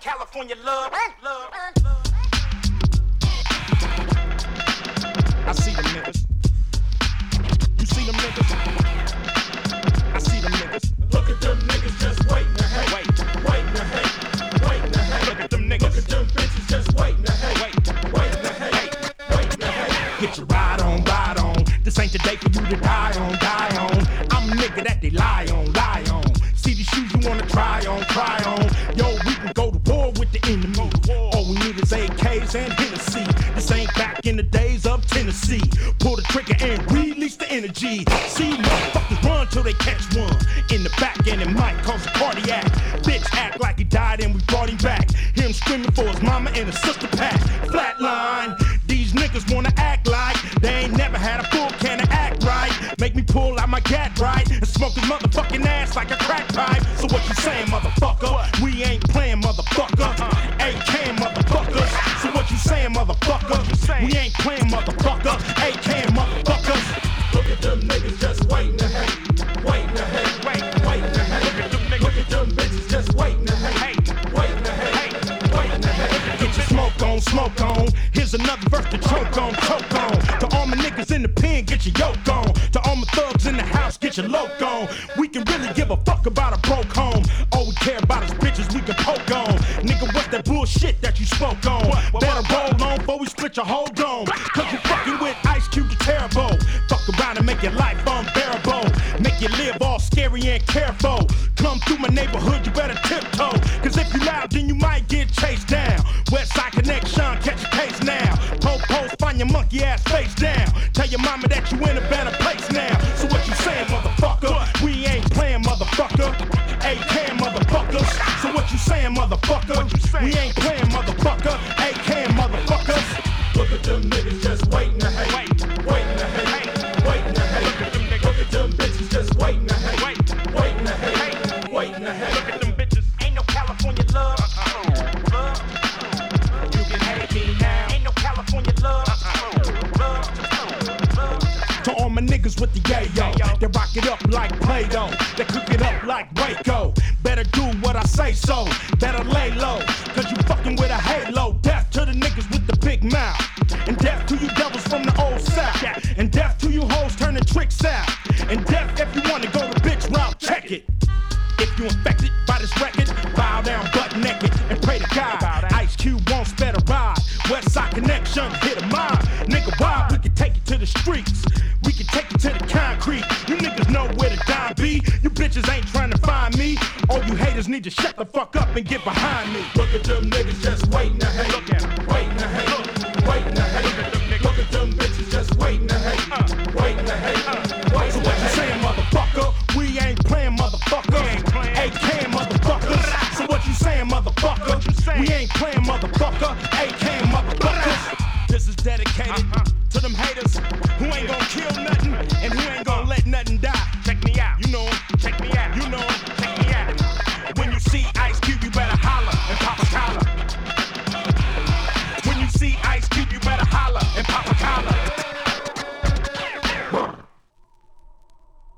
California love. I see them niggas. You see them niggas? I see them niggas. Look at them niggas just waiting to hate. Waiting to hate. Waiting to hate. Look at them niggas. Look at them bitches just waiting to hate. Waiting to hate. Waiting to hate. Get your ride on, ride on. This ain't the day for you to die on, die on. I'm a nigga that they lie on, lie on. See these shoes you wanna try on, try on. Yo, we can go to war with the enemy. All we need is AKs and Hennessy. This ain't back in the days of Tennessee. Pull the trigger and release the energy. See motherfuckers run till they catch one. In the back and it might cause a cardiac. Bitch act like he died and we brought him back. Him screaming for his mama and his sister pack. Flatline. These niggas wanna act like they ain't never had a full can of act right. Make me pull out my gat right and smoke his motherfucking ass like a crack pipe. So what you saying, motherfucker? We ain't playing, motherfucker. AK motherfuckers. So what you saying, motherfucker? We ain't playing, motherfucker. AK motherfuckers. Look at them niggas just waiting to hate. Waiting to hate. Waiting to hate. Look at them bitches just waiting to hate. Waiting to hate. Waiting to hate. Get your smoke on, smoke on. Here's another verse to choke on, choke on. To all my niggas in the pen, get your yoke on. To all my thugs in the house, get your loke on. We can really give a fuck about a broke home. All we care about is bitches we can poke on. Nigga, what's that bullshit that you spoke on? Better roll on before we split your whole dome. Cause you fucking with Ice Cube, the terrible. Fuck around and make your life unbearable. Make you live all scary and careful. Come through my neighborhood, you better tiptoe. Cause if you loud, then you might get chased down. Westside Connection, catch your case now. Po-pos, find your monkey ass face down. Tell your mama that you in a better place now. So what you saying, motherfucker? We ain't playing, motherfucker. AK motherfuckers. So what you saying, motherfucker? We ain't playing, motherfucker. AK motherfuckers. Look at them niggas just waiting to hate. Waiting to hate. Waiting to hate. Look at them bitches just waiting to hate. Waiting to hate. Waiting to hate. Look at them bitches. Ain't no California love. You can hate me now. Ain't no California love. To all my niggas with the yayo, they rock it up like Play-Doh, they cook it up like Waco. Better do what I say so, better lay low, cause you fucking with a halo. Death to the niggas with the big mouth, and death to you devils from the old south, and death to you hoes turning tricks out, and death if you wanna go the bitch route, check it. If you infected by this record, bow down butt naked and pray to God. Ice Cube won't spare a ride. Westside Connection, hit a mob. Nigga, why? We can take it to the streets. We can take it to the concrete. You niggas know where the dime be. You bitches ain't trying to find me. All you haters need to shut the fuck up and get behind me. Look at them niggas just waiting to hate. Look at 'em. Waiting to hate. Waiting to hate.